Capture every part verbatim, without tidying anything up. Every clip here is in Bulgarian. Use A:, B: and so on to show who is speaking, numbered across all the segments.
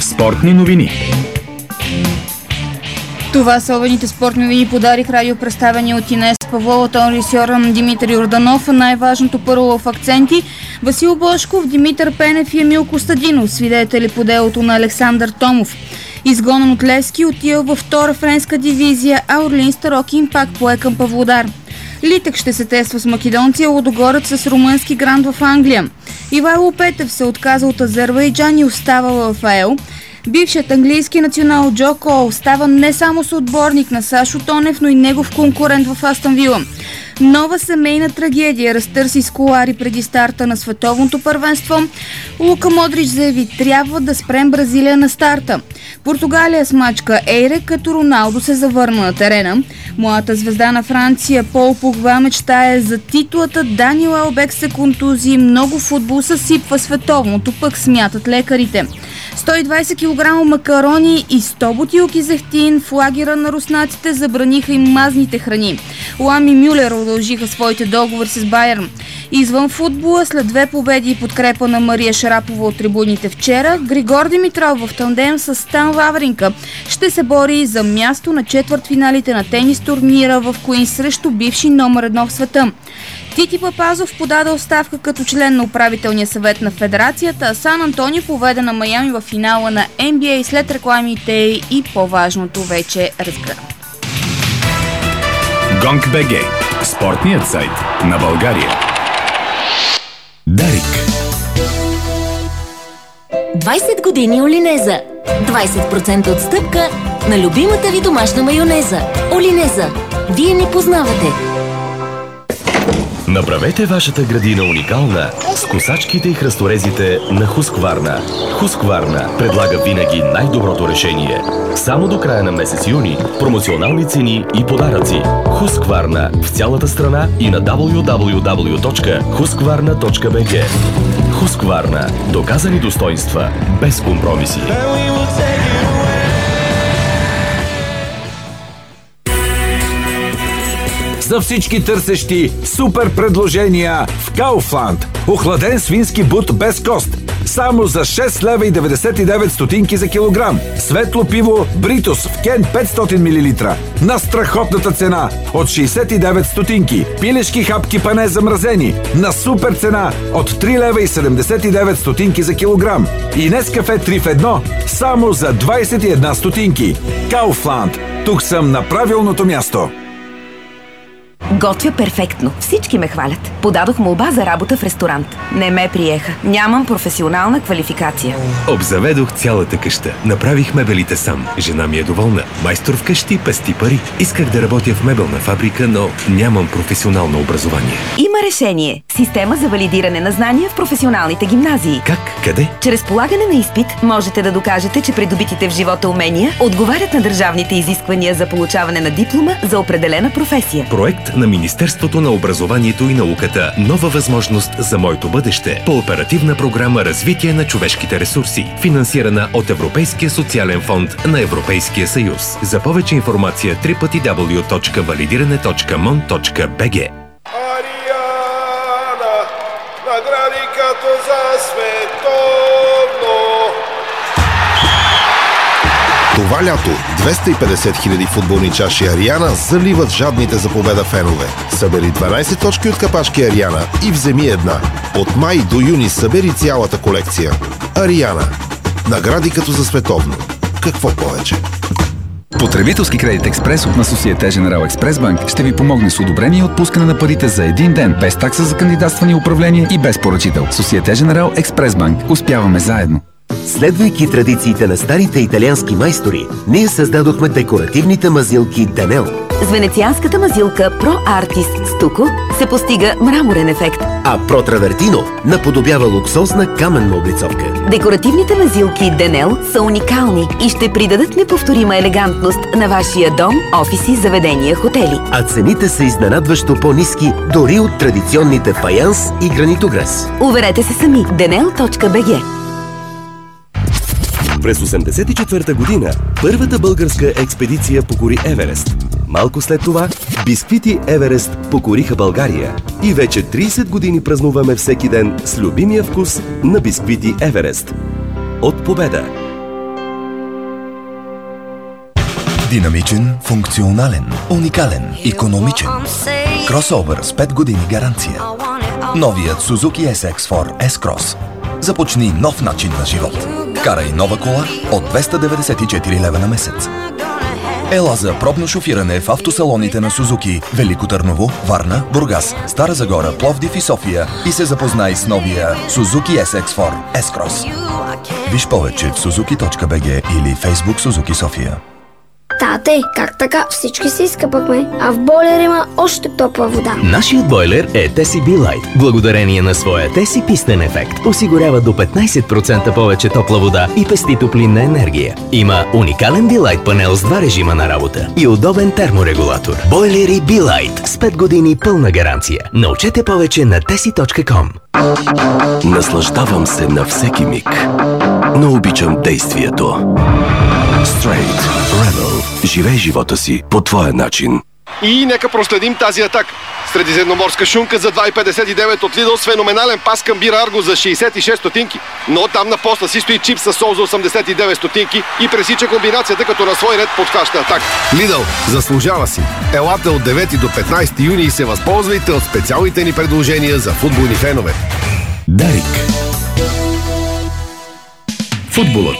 A: Спортни новини.
B: Това са обедните спортни новини. Подарих радиопредставяне от Инес Павлова, тон режисьор Димитър Йорданов. Най-важното първо в акценти: Васил Бошков, Димитър Пенев и Емил Костадинов, свидетели по делото на Александър Томов. Изгонен от Левски, отива във втора френска дивизия, а Орлин Старокин пак пое към Павлодар. Литък ще се тества с македонция, Лудогорец с румънски гранд в Англия. Ивайло Петев се отказа от Азербайджан и остава в АЕЛ. Бившият английски национал Джо Кол става не само съотборник на Сашо Тонев, но и негов конкурент в Астън Вила. Нова семейна трагедия разтърси с колари преди старта на световното първенство. Лука Модрич заяви: трябва да спрем Бразилия на старта. Португалия смачка Ейре, като Роналдо се завърна на терена. Младата звезда на Франция Пол Погба мечтае за титлата. Даниел Албек се контузи. Много футбол съсипва световното, пък смятат лекарите. сто и двайсет килограма макарони и сто бутилки зехтин в лагера на руснаците забраниха и мазните храни. Лам и Мюлер удължиха своите договори с Байерн. Извън футбола, след две победи и подкрепа на Мария Шарапова от трибуните вчера, Григор Димитров в тандем с Стан Вавринка ще се бори за място на четвъртфиналите на тенис турнира в Куинс срещу бивши номер едно в света. Тити Папазов подаде оставка като член на управителния съвет на федерацията, а Сан Антонио поведе на Майами в финала на Ен Би Ей след рекламите и по-важното вече разгръм.
A: Гонг.бг – спортният сайт на България. Дарик.
C: двайсет години Олинеза. двайсет процента отстъпка на любимата ви домашна майонеза. Олинеза. Вие ни познавате.
D: Направете вашата градина уникална с косачките и храсторезите на Хускварна. Хускварна предлага винаги най-доброто решение. Само до края на месец юни промоционални цени и подаръци. Хускварна в цялата страна и на дабъл ю дабъл ю дабъл ю точка хускварна точка би джи. Хускварна. Доказани достоинства без компромиси.
E: За всички търсещи супер предложения в Kaufland. Охладен свински бут без кост. Само за шест лева и деветдесет и девет стотинки за килограм. Светло пиво Бритус в кен петстотин милилитра. На страхотната цена от шейсет и девет стотинки. Пилешки хапки пане замразени. На супер цена от три лева и седемдесет и девет стотинки за килограм. И Нескафе три в едно само за двайсет и една стотинки. Kaufland. Тук съм на правилното място.
F: Готвя перфектно. Всички ме хвалят. Подадох молба за работа в ресторант. Не ме приеха. Нямам професионална квалификация.
G: Обзаведох цялата къща. Направих мебелите сам. Жена ми е доволна. Майстор в къщи пести пари. Исках да работя в мебелна фабрика, но нямам професионално образование.
F: Има решение. Система за валидиране на знания в професионалните гимназии.
G: Как? Къде?
F: Чрез полагане на изпит можете да докажете, че придобитите в живота умения отговарят на държавните изисквания за получаване на диплома за определена професия.
G: Проект на Министерството на образованието и науката. Нова възможност за моето бъдеще. По оперативна програма Развитие на човешките ресурси. Финансирана от Европейския социален фонд на Европейския съюз. За повече информация дабъл ю дабъл ю дабъл ю точка валидиране точка мон точка би джи.
H: Ариана, награди като за световно.
I: Това лято двеста и петдесет хиляди футболни чаши Ариана заливат жадните за победа фенове. Събери дванайсет точки от капачки Ариана и вземи една. От май до юни събери цялата колекция. Ариана. Награди като за световно. Какво повече?
J: Потребителски кредит Експрес от на Société Générale Express Bank ще ви помогне с одобрение и отпускане на парите за един ден, без такса за кандидатстване и управление и без поръчител. Société Générale Express Bank. Успяваме заедно.
K: Следвайки традициите на старите италиански майстори, ние създадохме декоративните мазилки Денел.
F: С венецианската мазилка Pro Artist Stucco се постига мраморен ефект,
K: а Pro Travertino наподобява луксозна каменна облицовка.
F: Декоративните мазилки Денел са уникални и ще придадат неповторима елегантност на вашия дом, офиси, заведения, хотели.
K: А цените са изненадващо по-ниски дори от традиционните фаянс и гранитогрес.
F: Уверете се сами. денел точка би джи.
D: През осемдесет и четвърта година първата българска експедиция покори Еверест. Малко след това бисквити Еверест покориха България. И вече трийсет години празнуваме всеки ден с любимия вкус на бисквити Еверест. От победа!
L: Динамичен, функционален, уникален, икономичен. Кросовър с пет години гаранция. Новият Suzuki ес икс четири S-Cross. Започни нов начин на живот. Карай нова кола от двеста деветдесет и четири лева на месец. Ела за пробно шофиране в автосалоните на Сузуки Велико Търново, Варна, Бургас, Стара Загора, Пловдив и София и се запознай с новия Suzuki ес икс четири S-Cross. Виж повече в suzuki точка би джи или Facebook Suzuki София.
M: Тате, как така? Всички се изкъпахме, а в бойлер има още топла вода.
N: Нашият бойлер е Т С Би Light. Благодарение на своя Т С пистен ефект осигурява до петнайсет процента повече топла вода и пести топлинна енергия. Има уникален Би Light панел с два режима на работа и удобен терморегулатор. Бойлери Би Light с пет години пълна гаранция. Научете повече на Т С точка ком.
D: Наслаждавам се на всеки миг, но обичам действието. Straight Rebel. Живей живота си по твоя начин.
H: И нека проследим тази атака. Средиземноморска шунка за два петдесет и девет от Lidl с феноменален пас към Бира Арго за шейсет и шест стотинки. Но там на поста си стои чип със сол за осемдесет и девет стотинки и пресича комбинацията, като на свой ред подхваща атака.
I: Lidl заслужава си. Елате от девети до петнайсети юни и се възползвайте от специалните ни предложения за футболни фенове.
A: Дарик. Футболът.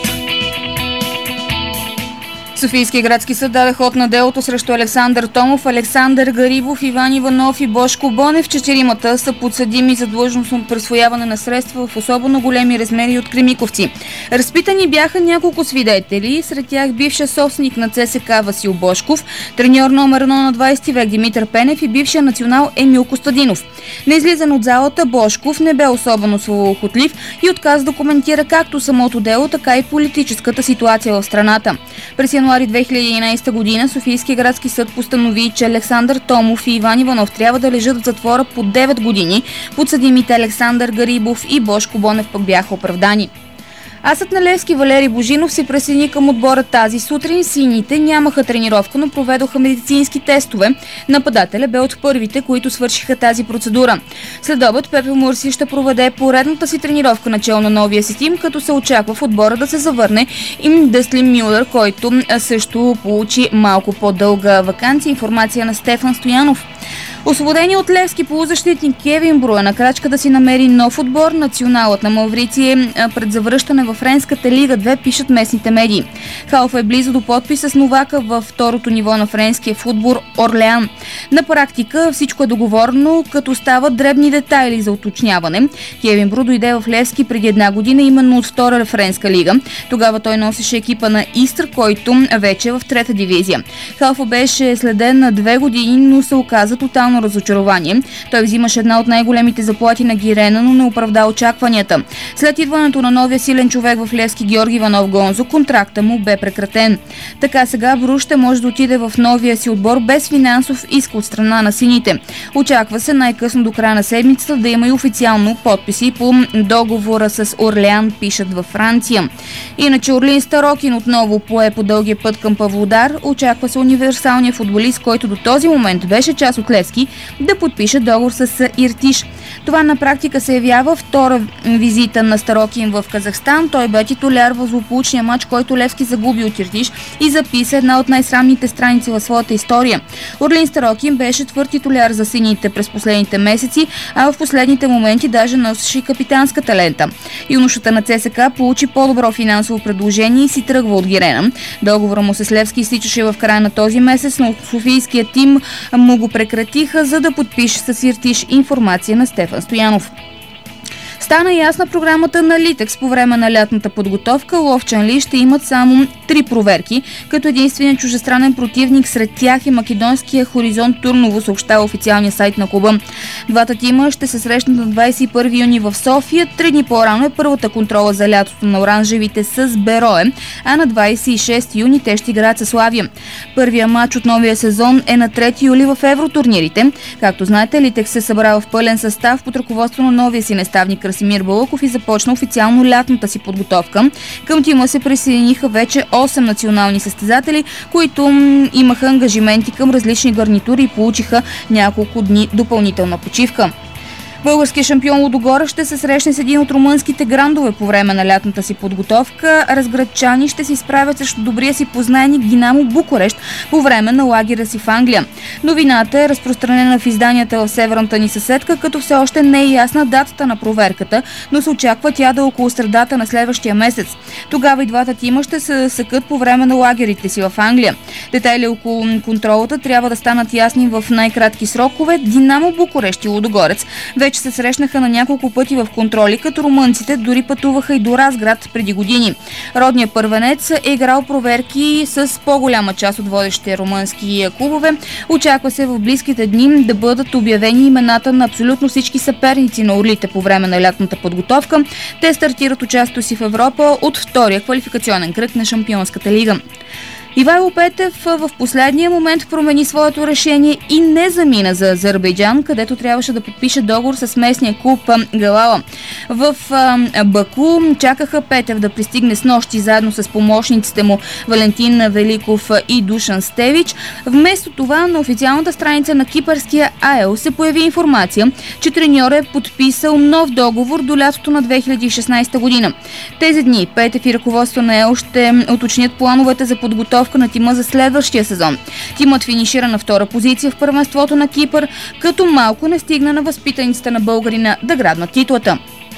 B: Софийския градски съд даде ход на делото срещу Александър Томов, Александър Гарибов, Иван Иванов и Бошко Бонев. Четиримата са подсъдими за длъжностно присвояване на средства в особено големи размери от кремиковци. Разпитани бяха няколко свидетели, сред тях бившия собственик на Ц С К А Васил Бошков, треньор номер едно на двайсети век Димитър Пенев и бившия национал Емил Костадинов. На излизане от залата Бошков не бе особено словоохотлив и отказа да коментира както самото дело, така и политическата ситуация в страната. През януари две хиляди и единайсета година Софийския градски съд постанови, че Александър Томов и Иван Иванов трябва да лежат в затвора по девет години. Подсъдимите Александър Гарибов и Бошко Бонев пък бяха оправдани. Асът на Левски Валери Божинов се присъедини към отбора тази сутрин. Сините нямаха тренировка, но проведоха медицински тестове. Нападателя бе от първите, които свършиха тази процедура. След обед Пепе Мурси ще проведе поредната си тренировка начало на новия си тим, като се очаква в отбора да се завърне им Дъслин Мюлър, който също получи малко по-дълга ваканция. Информация на Стефан Стоянов. Освободени от Левски полузащитник Кевин Бруе на крачка да си намери нов отбор. Националът на Маврици е пред завръщане във Френската лига две, пишат местните медии. Халф е близо до подписа с новака във второто ниво на френския футбол Орлеан. На практика всичко е договорено, като стават дребни детайли за уточняване. Кевин Бру дойде в Левски преди една година, именно от втора френска лига. Тогава той носеше екипа на Истър, който вече е в трета дивизия. Халфа беше следен на две години, но се оказа тотално разочарование. Той взимаше една от най-големите заплати на Гирена, но не оправда очакванията. След идването на новия силен човек в Левски Георги Иванов Гонзо, контракта му бе прекратен. Така сега Бру ще може да отиде в новия си отбор без финансов иск от страна на сините. Очаква се най-късно до края на седмицата да има и официално подписи по договора с Орлеан, пишат във Франция. Иначе Орлин Старокин отново пое по дългия път към Павлодар. Очаква се универсалният футболист, който до този момент беше част от Левски, да подпише договор с Иртиш. Това на практика се явява втора визита на Старокин в Казахстан. Той бе титуляр в злополучния матч, който Левски загуби от Иртиш и записа една от най-срамните страници в своята история. Орлин Старокин беше твърд титуляр за сините през последните месеци, а в последните моменти даже носеше и капитанската лента. Юношата на Ц С К А получи по-добро финансово предложение и си тръгва от Гирена. Договора му с Левски изтичаше в края на този месец, но софийският тим му го прекратиха, за да подпише с Иртиш. Информация на Стефан Стоянов. Стана ясна програмата на Литекс по време на лятната подготовка. Ловчанли ще имат само три проверки, като единственият чужестранен противник сред тях е македонския Хоризонт Турново, съобщава официалния сайт на клуба. Двата тима ще се срещнат на двайсет и първи юни в София. Три дни по-рано е първата контрола за лятото на оранжевите с Берое, а на двайсет и шести юни те ще играят със Славия. Първият матч от новия сезон е на трети юли в евротурнирите. Както знаете, Литекс се събра в пълен състав под ръководство на новия си наставник Красимир Балъков и започна официално лятната си подготовка. Към тима се присъединиха вече осем национални състезатели, които м- имаха ангажименти към различни гарнитури и получиха няколко дни допълнителна почивка. Българският шампион Лудогорец ще се срещне с един от румънските грандове по време на лятната си подготовка. Разградчани ще се изправят срещу добрия си познайник Динамо Букурещ по време на лагера си в Англия. Новината е разпространена в изданията в северната ни съседка, като все още не е ясна датата на проверката, но се очаква тя да е около средата на следващия месец. Тогава и двата тима ще се съкат по време на лагерите си в Англия. Детайли около контролата трябва да станат ясни в най-кратки срокове. Динамо Букурещ и Лудогорец вече се срещнаха на няколко пъти в контроли, като румънците дори пътуваха и до Разград преди години. Родният първенец е играл проверки с по-голяма част от водещите румънски клубове. Очаква се в близките дни да бъдат обявени имената на абсолютно всички съперници на орлите по време на лятната подготовка. Те стартират участието си в Европа от втория квалификационен кръг на Шампионската лига. Ивайло Петев в последния момент промени своето решение и не замина за Азербайджан, където трябваше да подпише договор с местния клуб Галала. В Баку чакаха Петев да пристигне с нощи заедно с помощниците му Валентин Великов и Душан Стевич. Вместо това на официалната страница на кипърския АЕЛ се появи информация, че треньор е подписал нов договор до лятото на две хиляди и шестнадесета година. Тези дни Петев и ръководство на АЕЛ ще уточнят плановете за подготовка на тима за следващия сезон. Тимът финишира на втора позиция в първенството на Кипър, като малко не стигна на възпитаниците на българина да грабнат титлата.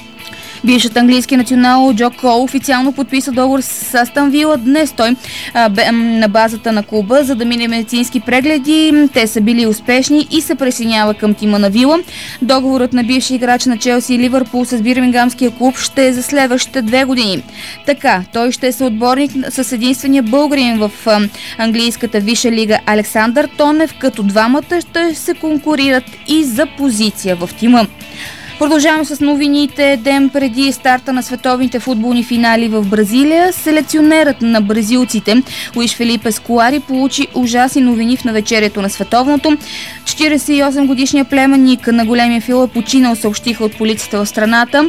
B: Бившият английски национал Джо Кол официално подписа договор с Астън Вила. Днес той а, бе, на базата на клуба, за да мине медицински прегледи. Те са били успешни и се присъединява към тима на Вила. Договорът на бивши играч на Челси и Ливърпул с Бирмингамския клуб ще е за следващите две години. Така, той ще е съотборник с единствения българин в а, английската висша лига Александър Тонев, като двамата ще се конкурират и за позиция в тима. Продължаваме с новините. Ден преди старта на световните футболни финали в Бразилия, селекционерът на бразилците Луиш Фелипе Сколари получи ужасни новини в навечерието на световното. четиридесет и осем годишният племенник на големия фил е починал, съобщиха от полицията в страната.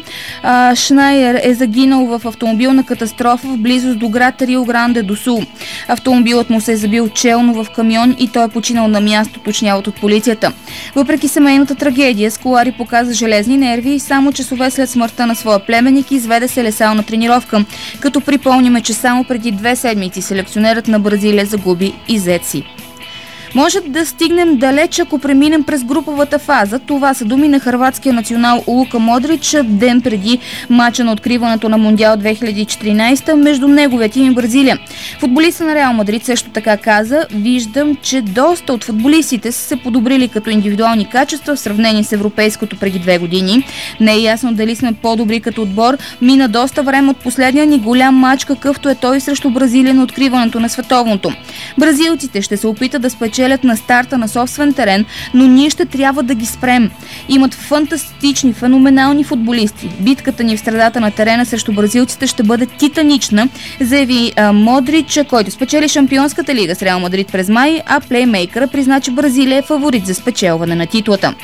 B: Шнайер е загинал в автомобилна катастрофа в близост до град Рио Гранде до Сул. Автомобилът му се е забил челно в камион и той е починал на място, уточняват от полицията. Въпреки семейната трагедия, Сколари показа железни нерви и само часове след смъртта на своя племенник изведе се лесална тренировка, като припомниме, че само преди две седмици селекционерът на Бразилия загуби и зет си. Може да стигнем далеч, ако преминем през груповата фаза. Това са думи на хърватския национал Лука Модрич ден преди мача на откриването на Мондиал две хиляди и четиринадесета между неговия тим и Бразилия. Футболиста на Реал Мадрид също така каза: "Виждам, че доста от футболистите са се подобрили като индивидуални качества в сравнение с европейското преди две години. Не е ясно дали сме по-добри като отбор. Мина доста време от последния ни голям мач, какъвто е той срещу Бразилия на откриването на световното. Бразилците ще се опитат да спечелят на старта на собствен терен, но ние ще трябва да ги спрем. Имат фантастични, феноменални футболисти. Битката ни в средата на терена срещу бразилците ще бъде титанична", заяви а, Модрич, който спечели Шампионската лига с Реал Мадрид през май, а плеймейкъра призна, че Бразилия е фаворит за спечелване на титлата.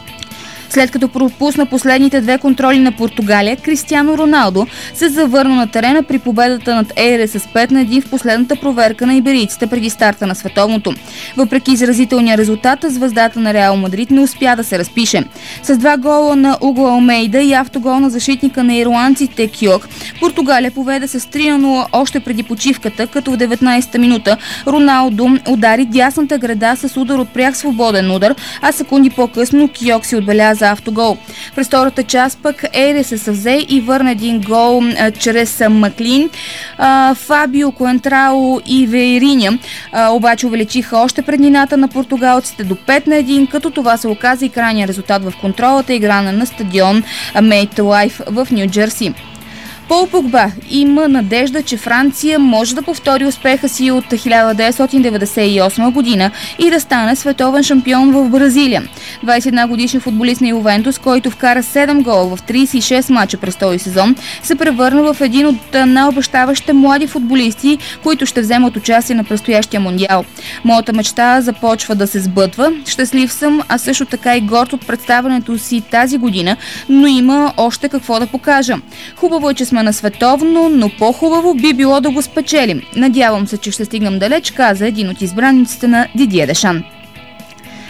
B: След като пропусна последните две контроли на Португалия, Кристиано Роналдо се завърна на терена при победата над Ейре с пет на един в последната проверка на иберийците преди старта на световното. Въпреки изразителния резултат, звездата на Реал Мадрид не успя да се разпише. С два гола на Уго Алмейда и автогол на защитника на ирландците Кьок, Португалия поведе с три на нула още преди почивката, като в деветнадесета минута Роналдо удари дясната града с удар от пряк свободен удар, а секунди по-късно Кьок си отбеляза автогол. През втората част пък Ейре се съвзе и върна един гол а, чрез а, Маклин. А, Фабио Коентрао и Вейриня а, обаче увеличиха още преднината на португалците до пет на един, като това се оказа и крайния резултат в контролата, играна на стадион Мейтлайф в Ню Джерси. Пол Погба има надежда, че Франция може да повтори успеха си от хиляда деветстотин деветдесет и осма година и да стане световен шампион в Бразилия. двадесет и една годишен футболист на Ювентус, който вкара седем гола в тридесет и шест мача през този сезон, се превърна в един от най-обещаващите млади футболисти, които ще вземат участие на предстоящия мондиал. Моята мечта започва да се сбъдва. Щастлив съм, а също така и горд от представянето си тази година, но има още какво да покажа. Хубаво е, че сме на световно, но по-хубаво би било да го спечелим. Надявам се, че ще стигнем далеч, каза един от избраниците на Дидие Дешан.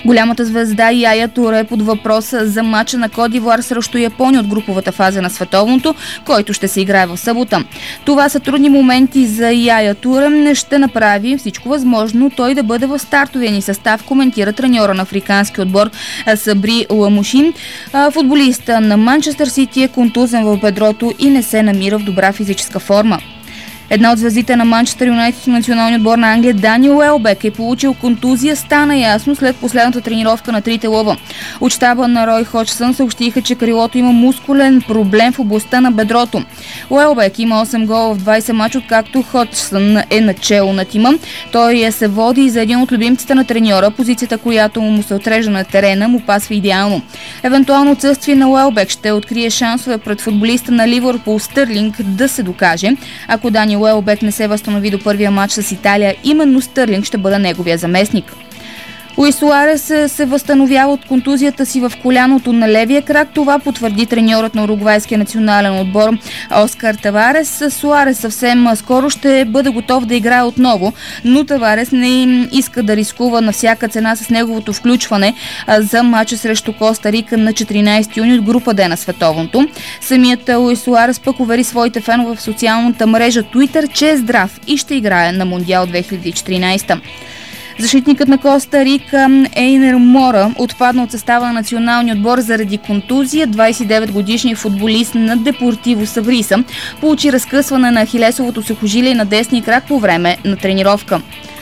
B: Голямата звезда Яя Туре е под въпроса за мача на Кот д'Ивоар срещу Япония от груповата фаза на световното, който ще се играе в събота. Това са трудни моменти за Яя Туре. Не ще направи всичко възможно той да бъде в стартовия ни състав, коментира треньора на африкански отбор Сабри Ламушин. Футболиста на Манчестър Сити е контузен в бедрото и не се намира в добра физическа форма. Една от звездите на Манчестър Юнайтед и националния отбор на Англия Дани Уелбек е получил контузия, стана ясно след последната тренировка на трите лъва. От щаба на Рой Ходжсън съобщиха, че крилото има мускулен проблем в областта на бедрото. Уелбек има осем гола в двайсет мача, откакто Ходжсън е начело на тима. Той се води за един от любимците на треньора, позицията, която му се отрежда на терена, му пасва идеално. Евентуално отсъствие на Уелбек ще открие шансове пред футболиста на Ливърпул Стърлинг да се докаже. Ако Дани Уелбек не се възстанови до първия матч с Италия, именно Стърлинг ще бъде неговия заместник. Луис Суарес се възстановява от контузията си в коляното на левия крак. Това потвърди треньорът на уругвайския национален отбор Оскар Таварес. Суарес съвсем скоро ще бъде готов да играе отново, но Таварес не иска да рискува на всяка цена с неговото включване за матча срещу Коста Рика на четиринайсети юни от група Д на световното. Самият Луис Суарес пък увери своите фенове в социалната мрежа Twitter, че е здрав и ще играе на Мондиал две хиляди и четиринайсета. Защитникът на Коста Рика Ейнер Мора отпадна от състава на националния отбор заради контузия. двайсет и девет годишният футболист на Депортиво Савриса получи разкъсване на ахилесовото сухожилие на десния крак по време на тренировка.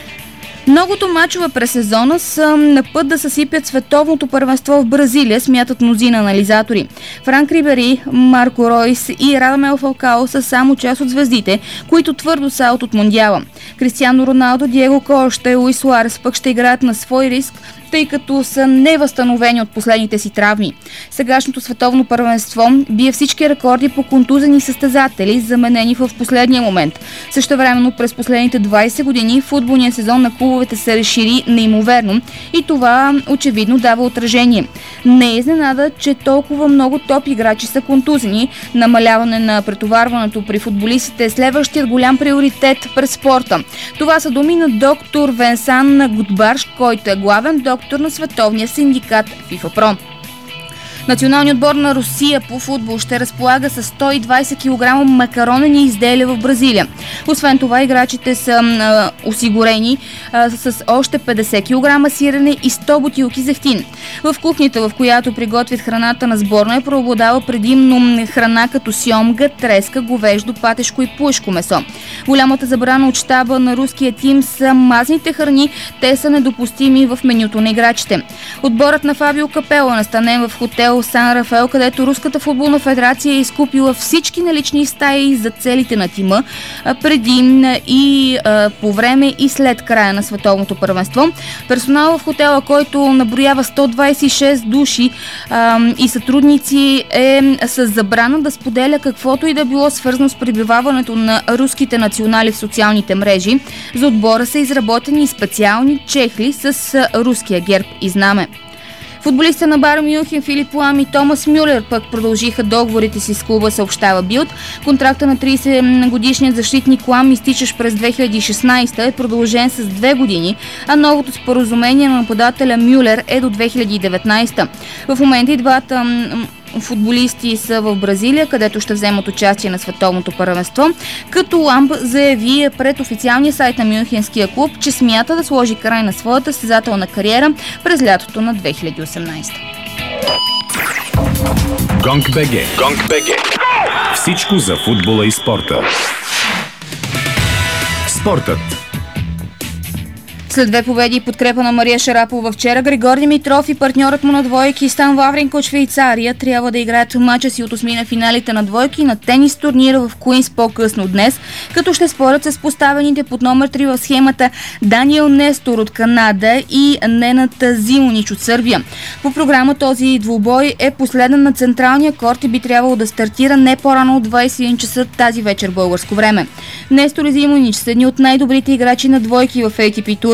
B: Многото мачове през сезона са на път да съсипят световното първенство в Бразилия, смятат мнозина анализатори. Франк Рибери, Марко Ройс и Радамел Фалкао са само част от звездите, които твърдо са от Мондиала. Кристиано Роналдо, Диего Коста и Луис Суарес пък ще играят на свой риск, тъй като са невъзстановени от последните си травми. Сегашното световно първенство бие всички рекорди по контузени състезатели, заменени в последния момент. Същевременно през последните двайсет години футболният сезон на клубовете се разшири неимоверно и това очевидно дава отражение. Не е изненада, че толкова много топ играчи са контузени. Намаляване на претоварването при футболистите е следващият голям приоритет през спорта. Това са думи на доктор Венсан Гудбарш, който е главен доктор на световния синдикат FIFA Pro. Националният отбор на Русия по футбол ще разполага с сто и двайсет килограма макаронени изделия в Бразилия. Освен това, играчите са а, осигурени а, с още петдесет килограма сирене и сто бутилки зехтин. В кухнята, в която приготвят храната на сборна, преобладава предимно храна като сьомга, треска, говеждо, патешко и пуешко месо. Голямата забрана от щаба на руския тим са мазните храни, те са недопустими в менюто на играчите. Отборът на Фабио Капело е настанен в хотел Сан Рафаел, където Руската футболна федерация е изкупила всички налични стаи за целите на тима преди и а, по време и след края на световното първенство. Персонал в хотела, който наброява сто двайсет и шест души а, и сътрудници, е с забрана да споделя каквото и да било свързано с пребиваването на руските национали в социалните мрежи. За отбора са изработени специални чехли с руския герб и знаме. Футболистите на Байер Мюнхен Филип Лам и Томас Мюлер пък продължиха договорите си с клуба, съобщава Билд. Контракта на трийсет годишният защитник Лам, изтичащ през две хиляди и шестнайсета, е продължен с две години, а новото споразумение на нападателя Мюлер е до две хиляди и деветнайсета. В момента и двата футболисти са в Бразилия, където ще вземат участие на световното първенство, като Ламб заяви пред официалния сайт на Мюнхенския клуб, че смята да сложи край на своята състезателна кариера през лятото на две хиляди и осемнайсета.
A: Гонг БГ. Гонг БГ. Всичко за футбола и спорта. Спортът.
B: След две победи и подкрепа на Мария Шарапова вчера, Григор Димитров и партньорът му на двойки Стан Вавринка от Швейцария трябва да играят мача си от осми на финалите на двойки на тенис турнира в Куинс по-късно днес, като ще спорят с поставените под номер три в схемата Даниел Нестор от Канада и Ненат Зимонич от Сърбия. По програма този двубой е последен на централния корт и би трябвало да стартира не по-рано от двайсет и един часа тази вечер българско време. Нестор и Зимонич са едни от най-добрите играчи на двойки в ей ти пи тура.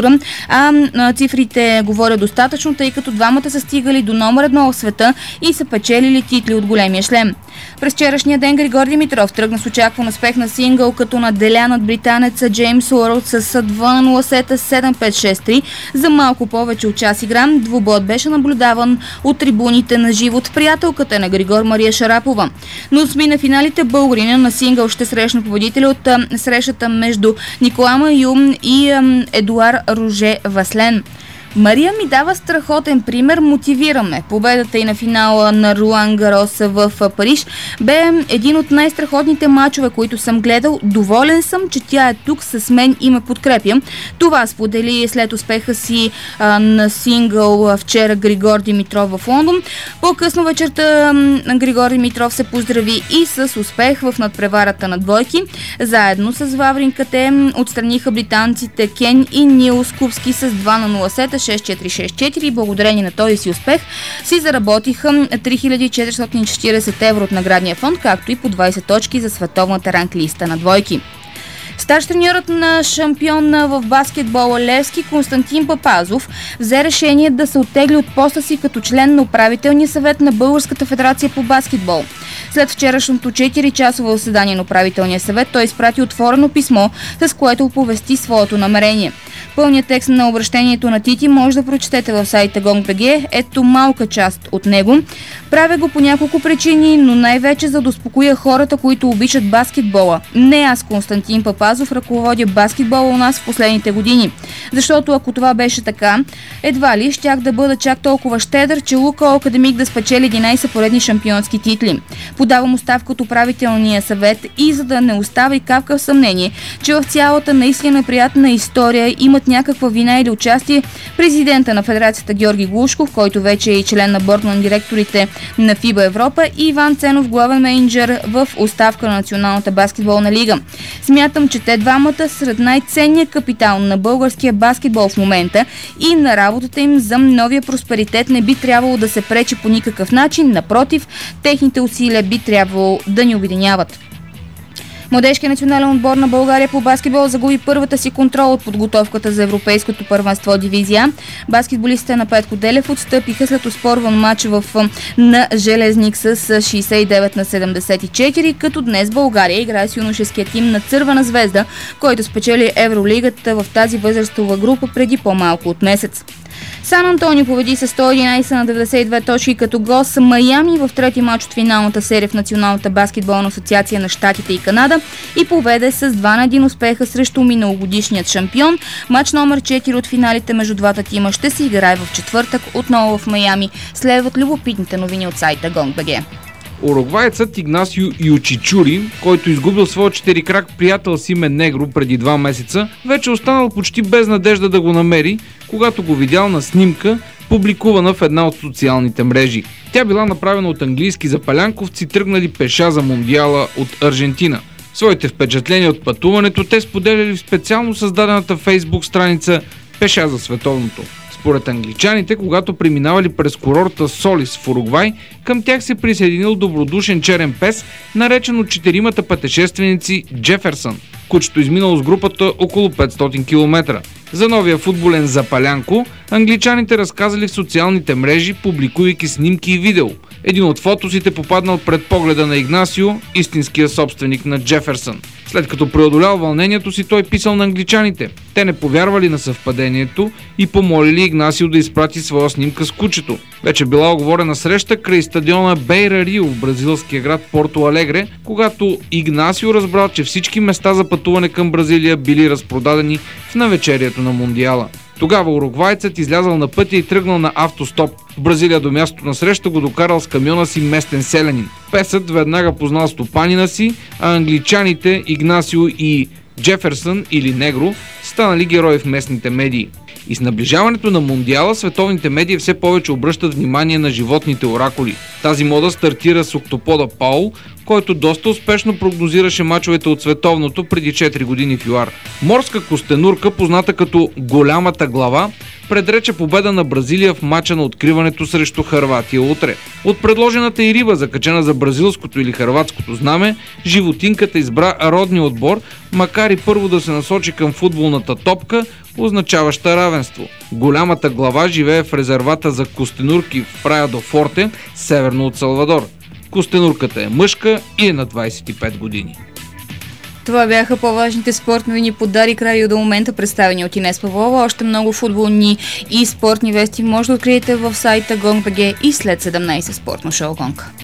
B: тура, а цифрите говорят достатъчно, тъй като двамата са стигали до номер едно в света и са печелили титли от големия шлем. През вчерашния ден Григор Димитров тръгна с очакван успех на сингъл, като наделя над британеца Джеймс Уорлд с два на нула сета седем пет шест три за малко повече от час игра. Двубоят беше наблюдаван от трибуните на живо от приятелката на Григор Мария Шарапова. Но сми на финалите българина на сингъл ще срещна победителя от срещата между Никола Маю и Едуар Роже Васлен. Мария ми дава страхотен пример, мотивираме. Победата и на финала на Руан Гарос в Париж бе един от най-страхотните мачове, които съм гледал. Доволен съм, че тя е тук с мен и ме подкрепя. Това сподели след успеха си а, на сингъл вчера Григор Димитров в Лондон. По-късно вечерта Григор Димитров се поздрави и с успех в надпреварата на двойки. Заедно с вавринката отстраниха британците Кен и Нил Скупски с два на нула сета шест четири шест четири. Благодарение на този си успех си заработиха три хиляди четиристотин и четиридесет евро от наградния фонд, както и по двадесет точки за световната ранглиста на двойки. Старш треньорът на шампиона в баскетбола Левски Константин Папазов взе решение да се оттегли от поста си като член на управителния съвет на Българската федерация по баскетбол. След вчерашното четиричасово заседание на управителния съвет той изпрати отворено писмо, с което оповести своето намерение. Пълният текст на обращението на Тити може да прочетете в сайта gong.bg. Ето малка част от него. Правя го по няколко причини, но най-вече за да успокоя хората, които обичат баскетбола. Не аз, Константин Папазов, ръководя баскетбола у нас в последните години. Защото ако това беше така, едва ли щях да бъда чак толкова щедър, че Лукол Академик да спечели единадесет поредни шампионски титли. Подавам оставка от управителния съвет и за да не оставя и капка в съмнение, че в цялата наистина приятна история имат някаква вина или участие президента на Федерацията Георги Глушков, който вече е и член на борда на директорите на ФИБА Европа, и Иван Ценов, главен мениджър в оставка на Националната баскетболна лига. Смятам, че те двамата сред най-ценния капитал на българския баскетбол в момента и на работата им за новия просперитет не би трябвало да се пречи по никакъв начин, напротив, техните усилия би трябвало да ни обединяват. Младежкият национален отбор на България по баскетбол загуби първата си контрол от подготовката за Европейското първенство дивизия. Баскетболистите на Петко Делев отстъпиха след оспорван матч в на Железник с шейсет и девет на седемдесет и четири, като днес България играе с юношеския тим на Цървена звезда, който спечели Евролигата в тази възрастова група преди по-малко от месец. Сан Антонио победи с сто и единадесет на деветдесет и две точки като гост Майами в трети мач от финалната серия в Националната баскетболна асоциация на Щатите и Канада и поведе с два на един успеха срещу миналогодишният шампион. Мач номер четири от финалите между двата тима ще се играе в четвъртък отново в Майами. Следват любопитните новини от сайта gong.bg.
O: Уругвайецът Игнасио Ючичури, който изгубил своя четирикрак приятел Симен Негро преди два месеца, вече останал почти без надежда да го намери, когато го видял на снимка, публикувана в една от социалните мрежи. Тя била направена от английски запалянковци, тръгнали пеша за Мондиала от Аржентина. Своите впечатления от пътуването те споделяли в специално създадената фейсбук страница "Пеша за световното". Според англичаните, когато преминавали през курорта Солис в Уругвай, към тях се присъединил добродушен черен пес, наречен от четиримата пътешественици Джеферсън. Кучето изминало с групата около петстотин километра. За новия футболен запалянко, англичаните разказали в социалните мрежи, публикувайки снимки и видео. Един от фотосите попаднал пред погледа на Игнасио, истинския собственик на Джеферсън. След като преодолял вълнението си, той писал на англичаните. Те не повярвали на съвпадението и помолили Игнасио да изпрати своя снимка с кучето. Вече била оговорена среща край стадиона Бейра Рио в бразилския град Порто Алегре, когато Игнасио разбрал, че всички места за пътуване към Бразилия били разпродадени в навечерието на Мондиала. Тогава уругвайцът излязал на пътя и тръгнал на автостоп. В Бразилия до мястото на среща го докарал с камиона си местен селянин. Песът веднага познал стопанина си, а англичаните Игнасио и Джеферсън или Негро станали герои в местните медии. И с наближаването на Мондиала световните медии все повече обръщат внимание на животните оракули. Тази мода стартира с октопода Паул, който доста успешно прогнозираше мачовете от световното преди четири години в ЮАР. Морска костенурка, позната като голямата глава, предрече победа на Бразилия в мача на откриването срещу Хърватия утре. От предложената и риба, закачена за бразилското или хърватското знаме, животинката избра родния отбор, макар и първо да се насочи към футболната топка, означаваща равенство. Голямата глава живее в резервата за костенурки в Прая до Форте, северно от Салвадор. Костенурката е мъжка и е на двадесет и пет години.
B: Това бяха по-важните спортни новини по Дарик Радио до момента, представени от Инес Павлова. Още много футболни и спортни вести може да откриете в сайта Гонг точка би джи и след седемнадесет спортно шоу Гонг.